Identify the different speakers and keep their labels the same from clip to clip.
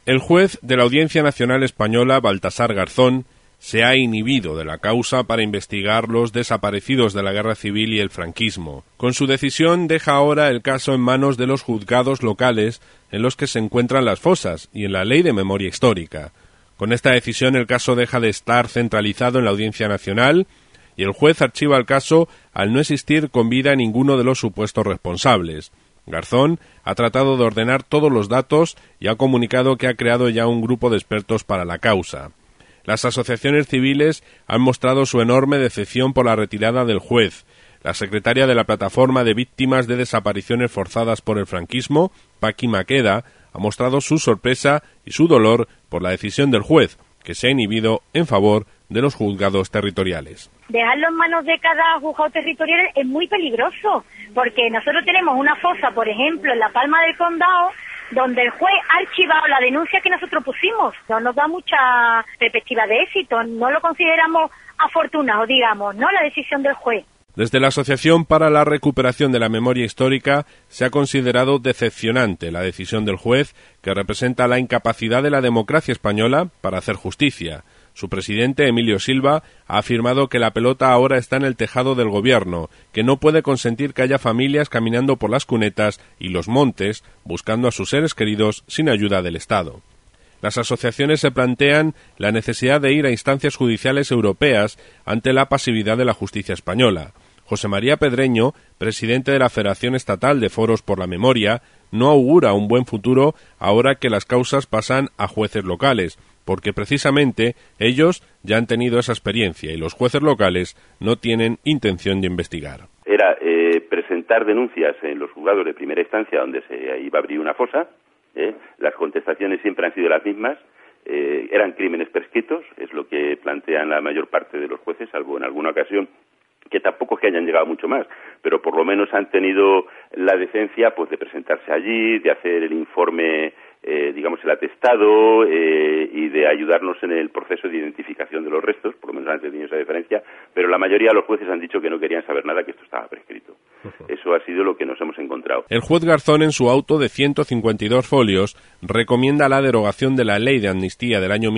Speaker 1: El juez de la Audiencia Nacional Española, Baltasar Garzón, se ha inhibido de la causa para investigar los desaparecidos de la Guerra Civil y el franquismo. Con su decisión deja ahora el caso en manos de los juzgados locales en los que se encuentran las fosas y en la Ley de Memoria Histórica. Con esta decisión el caso deja de estar centralizado en la Audiencia Nacional y el juez archiva el caso al no existir con vida ninguno de los supuestos responsables. Garzón ha tratado de ordenar todos los datos y ha comunicado que ha creado ya un grupo de expertos para la causa. Las asociaciones civiles han mostrado su enorme decepción por la retirada del juez. La secretaria de la Plataforma de Víctimas de Desapariciones Forzadas por el Franquismo, Paqui Maqueda, ha mostrado su sorpresa y su dolor por la decisión del juez, que se ha inhibido en favor de los juzgados territoriales.
Speaker 2: Dejarlo en manos de cada juzgado territorial es muy peligroso, porque nosotros tenemos una fosa, por ejemplo, en La Palma del Condado, donde el juez ha archivado la denuncia que nosotros pusimos. No nos da mucha perspectiva de éxito, no lo consideramos afortunado, digamos, ¿no?, la decisión del juez.
Speaker 1: Desde la Asociación para la Recuperación de la Memoria Histórica se ha considerado decepcionante la decisión del juez, que representa la incapacidad de la democracia española para hacer justicia. Su presidente, Emilio Silva, ha afirmado que la pelota ahora está en el tejado del gobierno, que no puede consentir que haya familias caminando por las cunetas y los montes buscando a sus seres queridos sin ayuda del Estado. Las asociaciones se plantean la necesidad de ir a instancias judiciales europeas ante la pasividad de la justicia española. José María Pedreño, presidente de la Federación Estatal de Foros por la Memoria, no augura un buen futuro ahora que las causas pasan a jueces locales, porque precisamente ellos ya han tenido esa experiencia y los jueces locales no tienen intención de investigar.
Speaker 3: Era presentar denuncias en los juzgados de primera instancia donde se iba a abrir una fosa. Las contestaciones siempre han sido las mismas. Eran crímenes prescritos, es lo que plantean la mayor parte de los jueces, salvo en alguna ocasión que tampoco es que hayan llegado mucho más, pero por lo menos han tenido la decencia pues de presentarse allí, de hacer el informe, digamos el atestado, y de ayudarnos en el proceso de identificación de los restos, por lo menos han tenido esa diferencia, pero la mayoría de los jueces han dicho que no querían saber nada, que esto estaba prescrito. Eso ha sido lo que nos hemos encontrado.
Speaker 1: El juez Garzón, en su auto de 152 folios, recomienda la derogación de la Ley de Amnistía del año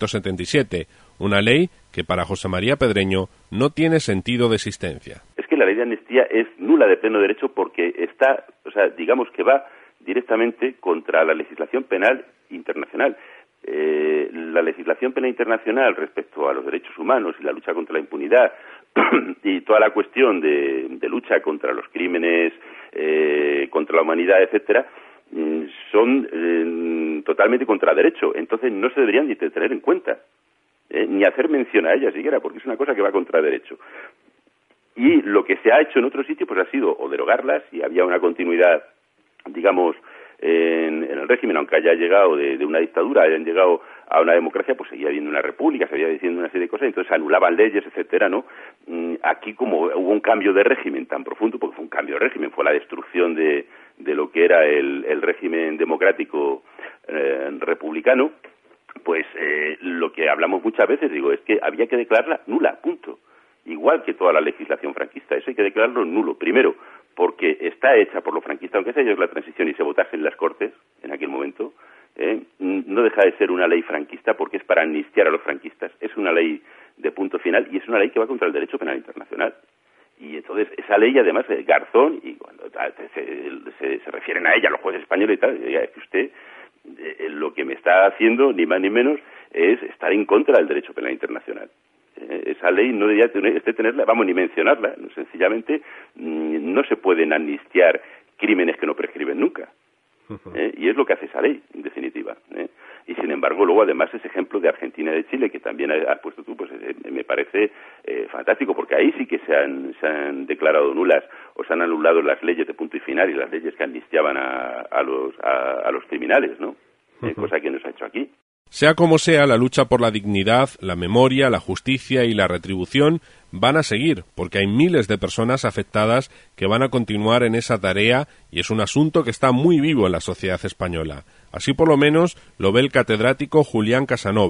Speaker 1: 1977, una ley que para José María Pedreño no tiene sentido de existencia.
Speaker 3: Es que la Ley de Amnistía es nula de pleno derecho porque está, digamos que va directamente contra la legislación penal internacional. La legislación penal internacional respecto a los derechos humanos y la lucha contra la impunidad y toda la cuestión de lucha contra los crímenes contra la humanidad, etcétera, son totalmente contra derecho. Entonces no se deberían ni tener en cuenta, ni hacer mención a ellas siquiera, porque es una cosa que va contra derecho. Y lo que se ha hecho en otro sitio pues ha sido o derogarlas, y había una continuidad, digamos, en el régimen, aunque haya llegado de una dictadura, hayan llegado a una democracia, pues seguía habiendo una república, seguía diciendo una serie de cosas, entonces anulaban leyes, etcétera, ¿no? Aquí, como hubo un cambio de régimen tan profundo, porque fue un cambio de régimen, fue la destrucción de lo que era el régimen democrático republicano, pues lo que hablamos muchas veces, digo, es que había que declararla nula, punto. Igual que toda la legislación franquista, eso hay que declararlo nulo. Primero, porque está hecha por los franquistas, aunque se haya hecho la transición y se votase en las Cortes en aquel momento, no deja de ser una ley franquista porque es para amnistiar a los franquistas. Es una ley de punto final y es una ley que va contra el derecho penal internacional. Y entonces esa ley, además, Garzón, y cuando se refieren a ella los jueces españoles y tal, es que usted lo que me está haciendo, ni más ni menos, es estar en contra del derecho penal internacional. Esa ley no debería tenerla, vamos, ni mencionarla. Sencillamente no se pueden amnistiar crímenes que no prescriben nunca. Y es lo que hace esa ley, en definitiva. Y sin embargo, luego, además, ese ejemplo de Argentina y de Chile, que también has puesto tú, pues me parece fantástico, porque ahí sí que se han declarado nulas o se han anulado las leyes de punto y final y las leyes que amnistiaban a los criminales, ¿no? Cosa que no se ha hecho aquí.
Speaker 1: Sea como sea, la lucha por la dignidad, la memoria, la justicia y la retribución van a seguir, porque hay miles de personas afectadas que van a continuar en esa tarea y es un asunto que está muy vivo en la sociedad española. Así por lo menos lo ve el catedrático Julián Casanova,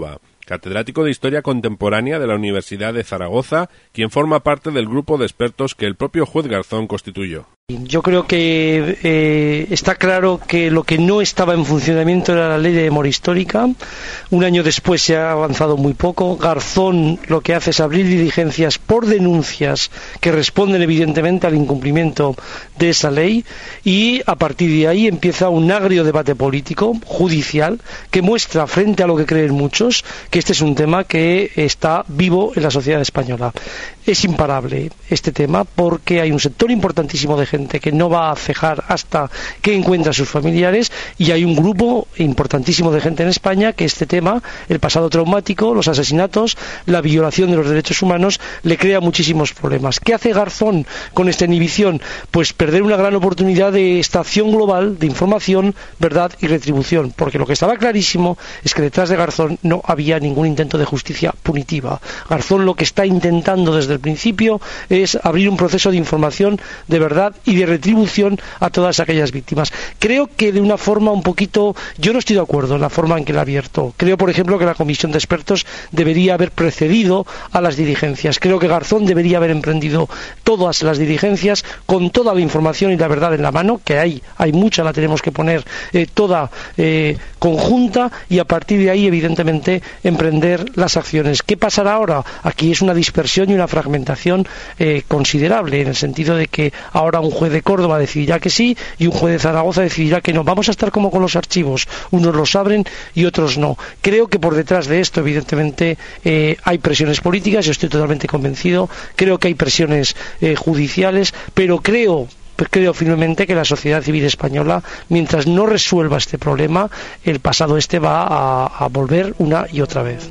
Speaker 1: catedrático de Historia Contemporánea de la Universidad de Zaragoza, quien forma parte del grupo de expertos que el propio juez Garzón constituyó.
Speaker 4: Yo creo que está claro que lo que no estaba en funcionamiento era la ley de memoria histórica. Un año después se ha avanzado muy poco. Garzón lo que hace es abrir diligencias por denuncias que responden evidentemente al incumplimiento de esa ley, y a partir de ahí empieza un agrio debate político, judicial, que muestra, frente a lo que creen muchos, que este es un tema que está vivo en la sociedad española. Es imparable este tema porque hay un sector importantísimo de gente que no va a cejar hasta que encuentre a sus familiares, y hay un grupo importantísimo de gente en España que este tema, el pasado traumático, los asesinatos, la violación de los derechos humanos, le crea muchísimos problemas. ¿Qué hace Garzón con esta inhibición? Pues perder una gran oportunidad de esta acción global de información, verdad y retribución, porque lo que estaba clarísimo es que detrás de Garzón no había ningún intento de justicia punitiva. Garzón lo que está intentando desde el principio es abrir un proceso de información, de verdad y de retribución a todas aquellas víctimas. Creo que de una forma un poquito, yo no estoy de acuerdo en la forma en que la ha abierto. Creo, por ejemplo, que la comisión de expertos debería haber precedido a las diligencias. Creo que Garzón debería haber emprendido todas las diligencias con toda la información y la verdad en la mano, que hay mucha, la tenemos que poner toda conjunta, y a partir de ahí, evidentemente, emprender las acciones. ¿Qué pasará ahora? Aquí es una dispersión y una fragmentación considerable, en el sentido de que ahora un juez de Córdoba decidirá que sí y un juez de Zaragoza decidirá que no. Vamos a estar como con los archivos, unos los abren y otros no. Creo que por detrás de esto, evidentemente, hay presiones políticas, yo estoy totalmente convencido, creo que hay presiones judiciales, pero creo firmemente que la sociedad civil española, mientras no resuelva este problema, el pasado va a volver una y otra vez.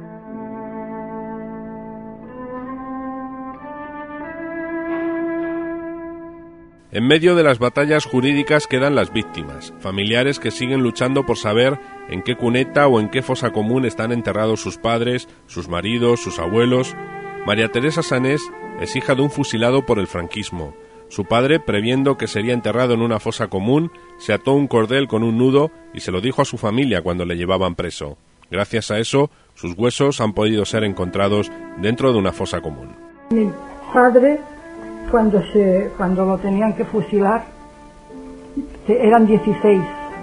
Speaker 1: En medio de las batallas jurídicas quedan las víctimas, familiares que siguen luchando por saber en qué cuneta o en qué fosa común están enterrados sus padres, sus maridos, sus abuelos. María Teresa Sanés es hija de un fusilado por el franquismo. Su padre, previendo que sería enterrado en una fosa común, se ató un cordel con un nudo y se lo dijo a su familia cuando le llevaban preso. Gracias a eso, sus huesos han podido ser encontrados dentro de una fosa común.
Speaker 5: Mi padre, cuando lo tenían que fusilar, eran 16.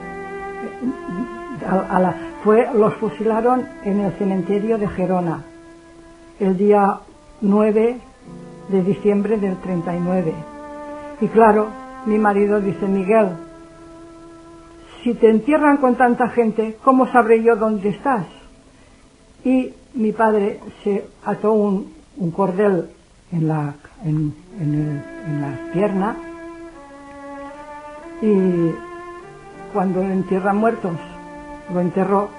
Speaker 5: Los fusilaron en el cementerio de Gerona el día 9 de diciembre del 39. Y claro, mi marido dice: Miguel, si te entierran con tanta gente, ¿cómo sabré yo dónde estás? Y mi padre se ató un cordel en la pierna, y cuando entierran muertos, lo enterró,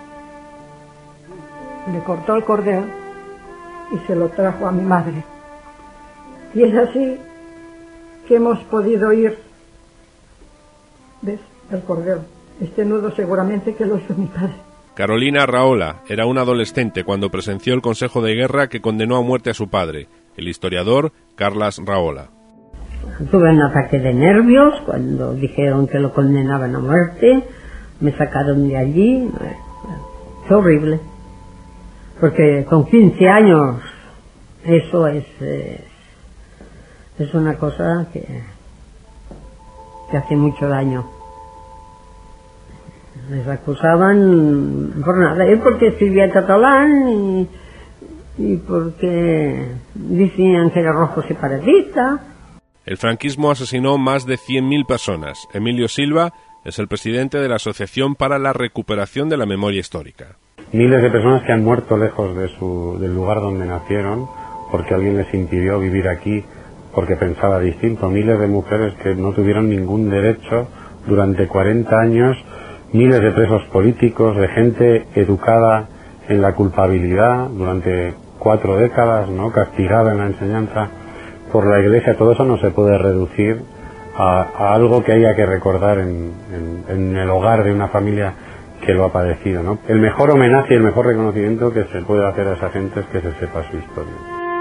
Speaker 5: le cortó el cordel y se lo trajo a mi madre. Y es así que hemos podido ir. ¿Ves? El cordel. Este nudo seguramente que lo hizo mi padre.
Speaker 1: Carolina Rahola era una adolescente cuando presenció el Consejo de Guerra que condenó a muerte a su padre, el historiador Carles Rahola.
Speaker 6: Tuve un ataque de nervios cuando dijeron que lo condenaban a muerte. Me sacaron de allí. Fue horrible. Porque con 15 años eso es una cosa que hace mucho daño. Les acusaban por nada, porque escribía catalán y porque decían que era rojo separatista.
Speaker 1: El franquismo asesinó más de 100.000 personas. Emilio Silva es el presidente de la Asociación para la Recuperación de la Memoria Histórica.
Speaker 7: Miles de personas que han muerto lejos del lugar donde nacieron porque alguien les impidió vivir aquí porque pensaba distinto. Miles de mujeres que no tuvieron ningún derecho durante 40 años. Miles de presos políticos, de gente educada en la culpabilidad durante 4 décadas, ¿no? Castigada en la enseñanza por la Iglesia. Todo eso no se puede reducir a algo que haya que recordar en el hogar de una familia que lo ha padecido, ¿no? El mejor homenaje y el mejor reconocimiento que se puede hacer a esa gente es que se sepa su historia.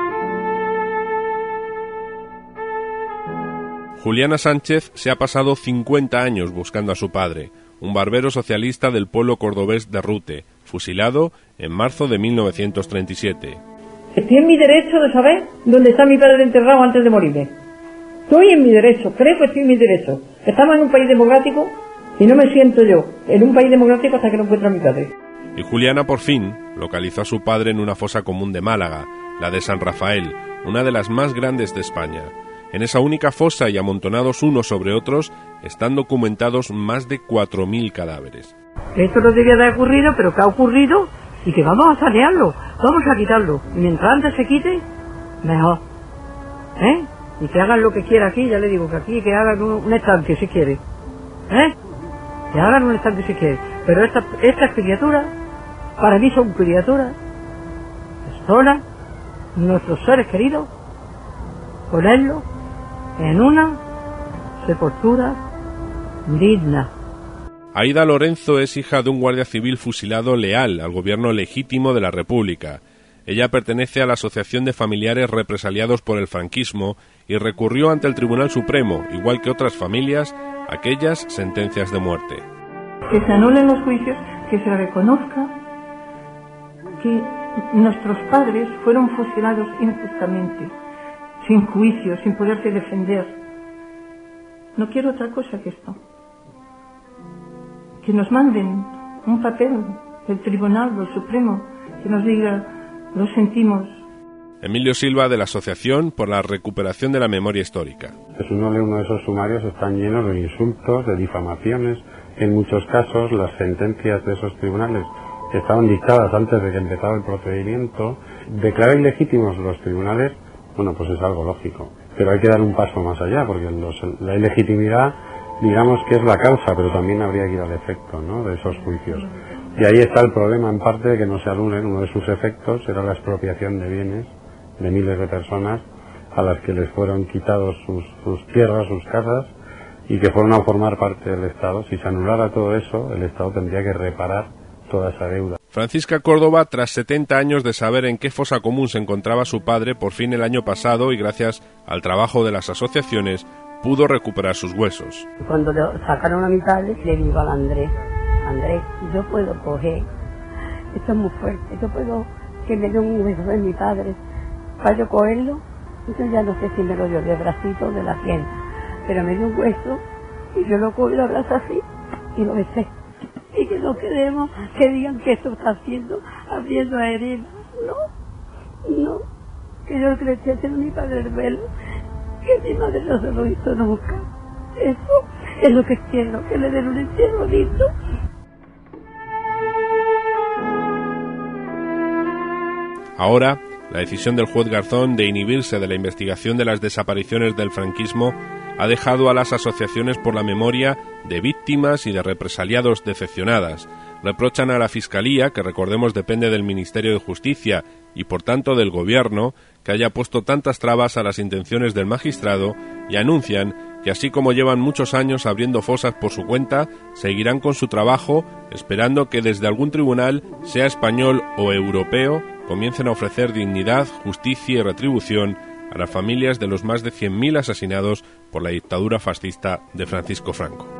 Speaker 1: Juliana Sánchez se ha pasado 50 años buscando a su padre, un barbero socialista del pueblo cordobés de Rute, fusilado en marzo de 1937.
Speaker 5: Estoy en mi derecho de saber dónde está mi padre enterrado antes de morirme. Estoy en mi derecho, creo que estoy en mi derecho. Estamos en un país democrático y no me siento yo en un país democrático hasta que no encuentre a mi padre.
Speaker 1: Y Juliana por fin localizó a su padre en una fosa común de Málaga, la de San Rafael, una de las más grandes de España. En esa única fosa y amontonados unos sobre otros están documentados más de 4.000 cadáveres.
Speaker 5: Esto no debía de haber ocurrido, pero que ha ocurrido y que vamos a sanearlo, vamos a quitarlo. Y mientras antes se quite, mejor. Y que hagan lo que quiera aquí, ya le digo que aquí que hagan un estanque si quiere. Que hagan un estanque si quiere. Pero estas criaturas, para mí son criaturas, personas, nuestros seres queridos, ponerlos en una sepultura digna.
Speaker 1: Aída Lorenzo es hija de un guardia civil fusilado leal al gobierno legítimo de la República. Ella pertenece a la Asociación de Familiares Represaliados por el Franquismo y recurrió ante el Tribunal Supremo, igual que otras familias, aquellas sentencias de muerte.
Speaker 5: Que se anulen los juicios, que se reconozca que nuestros padres fueron fusilados injustamente, sin juicio, sin poderse defender. No quiero otra cosa que esto. Que nos manden un papel del Tribunal, del Supremo, que nos diga, lo sentimos.
Speaker 1: Emilio Silva, de la Asociación por la Recuperación de la Memoria Histórica.
Speaker 7: Si uno lee uno de esos sumarios, están llenos de insultos, de difamaciones. En muchos casos, las sentencias de esos tribunales que estaban dictadas antes de que empezara el procedimiento, declarar ilegítimos los tribunales, bueno, pues es algo lógico. Pero hay que dar un paso más allá, porque la ilegitimidad, digamos que es la causa, pero también habría que ir al efecto, ¿no?, de esos juicios. Y ahí está el problema, en parte, de que no se anulen. Uno de sus efectos era la expropiación de bienes de miles de personas a las que les fueron quitados sus tierras, sus casas, y que fueron a formar parte del Estado. Si se anulara todo eso, el Estado tendría que reparar toda esa deuda.
Speaker 1: Francisca Córdoba, tras 70 años de saber en qué fosa común se encontraba su padre, por fin el año pasado, y gracias al trabajo de las asociaciones, pudo recuperar sus huesos.
Speaker 6: Cuando le sacaron a mi padre, le digo al Andrés, yo puedo coger, esto es muy fuerte, yo puedo que me dé un hueso de mi padre, para yo cogerlo, yo ya no sé si me lo dio de bracito o de la pierna, pero me dio un hueso y yo lo cojo y lo abrazo así y lo besé. Y que no queremos que digan que esto está abriendo a heridas. No, que yo le eché a mi padre el velo, que mi madre no se lo hizo nunca. Eso es lo que quiero, que le den un entierro lindo.
Speaker 1: Ahora, la decisión del juez Garzón de inhibirse de la investigación de las desapariciones del franquismo ha dejado a las asociaciones por la memoria de víctimas y de represaliados decepcionadas. Reprochan a la Fiscalía, que recordemos depende del Ministerio de Justicia y por tanto del Gobierno, que haya puesto tantas trabas a las intenciones del magistrado, y anuncian que así como llevan muchos años abriendo fosas por su cuenta, seguirán con su trabajo, esperando que desde algún tribunal, sea español o europeo, comiencen a ofrecer dignidad, justicia y retribución a las familias de los más de 100.000 asesinados por la dictadura fascista de Francisco Franco.